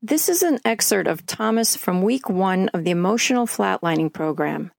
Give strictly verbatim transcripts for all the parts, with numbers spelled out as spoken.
This is an excerpt of Thomas from week one of the Emotional Flatlining Program.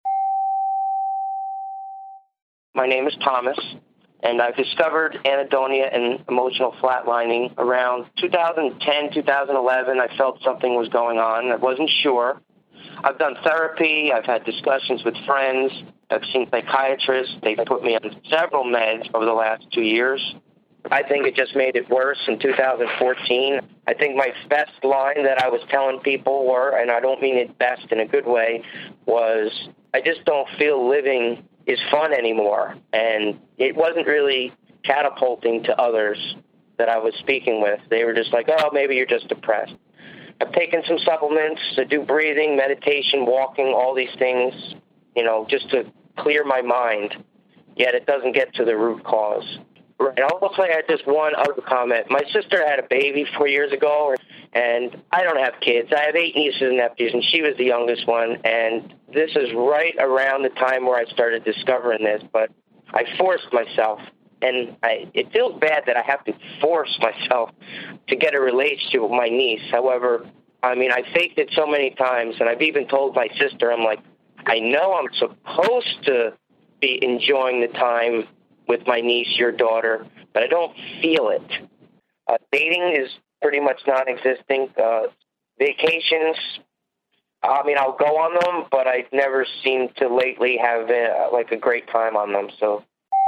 My name is Thomas, and I've discovered anhedonia and emotional flatlining around two thousand ten, two thousand eleven. I felt something was going on. I wasn't sure. I've done therapy. I've had discussions with friends. I've seen psychiatrists. They've put me on several meds over the last two years. I think it just made it worse in two thousand fourteen. I think my best line that I was telling people were, and I don't mean it best in a good way, was, I just don't feel living is fun anymore. And it wasn't really catapulting to others that I was speaking with. They were just like, oh, maybe you're just depressed. I've taken some supplements to do breathing, meditation, walking, all these things, you know, just to clear my mind. Yet it doesn't get to the root cause. Right. I'll also add just one other comment. My sister had a baby four years ago, and I don't have kids. I have eight nieces and nephews, and she was the youngest one. And this is right around the time where I started discovering this, but I forced myself. And I, it feels bad that I have to force myself to get a relationship with my niece. However, I mean, I faked it so many times, and I've even told my sister, I'm like, I know I'm supposed to be enjoying the time with my niece, your daughter, but I don't feel it. Uh, dating is pretty much non-existent. Uh, vacations, I mean, I'll go on them, but I never seem to lately have uh, like a great time on them. So.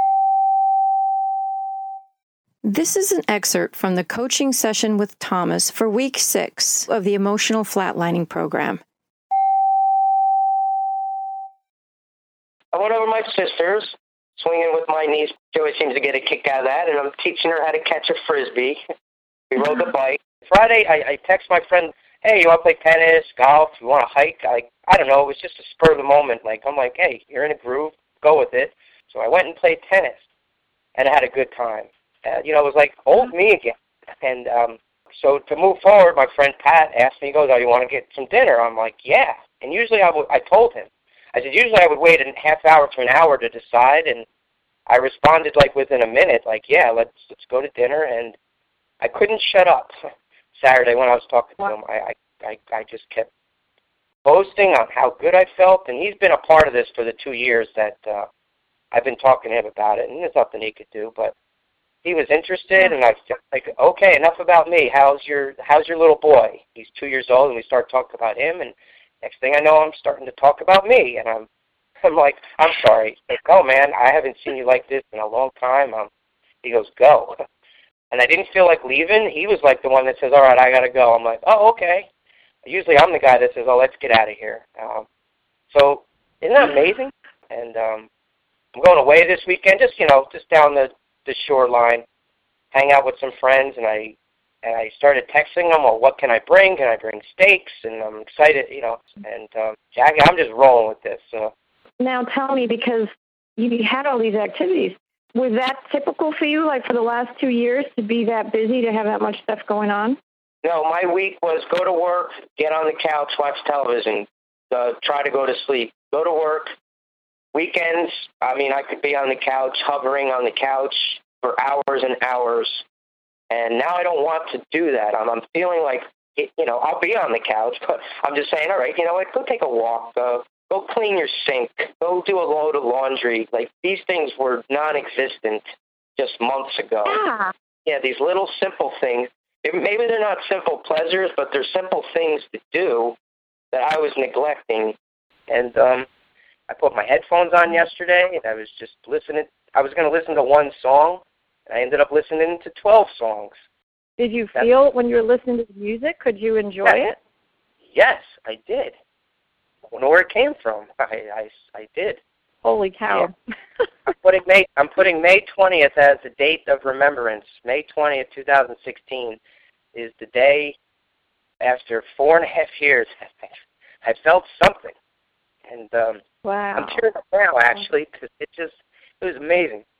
This is an excerpt from the coaching session with Thomas for week six of the Emotional Flatlining Program. I went over to my sister's, swinging with my niece. She always seems to get a kick out of that, and I'm teaching her how to catch a Frisbee. We rode the bike. Friday, I, I text my friend, hey, you want to play tennis, golf, you want to hike? I, I don't know, it was just a spur of the moment. Like, I'm like, hey, you're in a groove, go with it. So I went and played tennis, and I had a good time. Uh, you know, it was like old me again. And um, so to move forward, my friend Pat asked me, he goes, oh, you want to get some dinner? I'm like, yeah. And usually I, w- I told him. I said, usually I would wait a half hour to an hour to decide, and I responded like within a minute, like, yeah, let's let's go to dinner. And I couldn't shut up Saturday when I was talking to him. I, I, I just kept boasting on how good I felt, and he's been a part of this for the two years that uh, I've been talking to him about it, and there's nothing he could do, but he was interested, and I felt like, okay, enough about me. How's your How's your little boy? He's two years old, and we start talking about him, and next thing I know, I'm starting to talk about me, and I'm I'm like, I'm sorry. Like, oh, man, I haven't seen you like this in a long time. Um, he goes, go. And I didn't feel like leaving. He was like the one that says, all right, I got to go. I'm like, oh, okay. Usually I'm the guy that says, oh, let's get out of here. Um, so isn't that amazing? And um, I'm going away this weekend, just, you know, just down the, the shoreline, hang out with some friends, and I and I started texting them, well, what can I bring? Can I bring steaks? And I'm excited, you know. And um, Jackie, I'm just rolling with this. So. Now tell me, because you had all these activities, was that typical for you, like for the last two years, to be that busy, to have that much stuff going on? No, my week was go to work, get on the couch, watch television, uh, try to go to sleep, go to work. Weekends, I mean, I could be on the couch, hovering on the couch for hours and hours. And now I don't want to do that. I'm, I'm feeling like, you know, I'll be on the couch, but I'm just saying, all right, you know what, go take a walk, uh, go clean your sink, go do a load of laundry. Like, these things were non-existent just months ago. Yeah. Yeah, these little simple things. Maybe they're not simple pleasures, but they're simple things to do that I was neglecting. And um, I put my headphones on yesterday, and I was just listening. I was going to listen to one song, and I ended up listening to twelve songs. Did you feel That's, when you were listening to the music, could you enjoy yes. it? Yes, I did. I don't know where it came from. I, I, I did. Holy cow. Yeah. I'm putting May I'm putting May twentieth as the date of remembrance. May twentieth, two thousand sixteen is the day after four and a half years I felt something. And um, wow. I'm tearing up now, actually, because it just, it was amazing.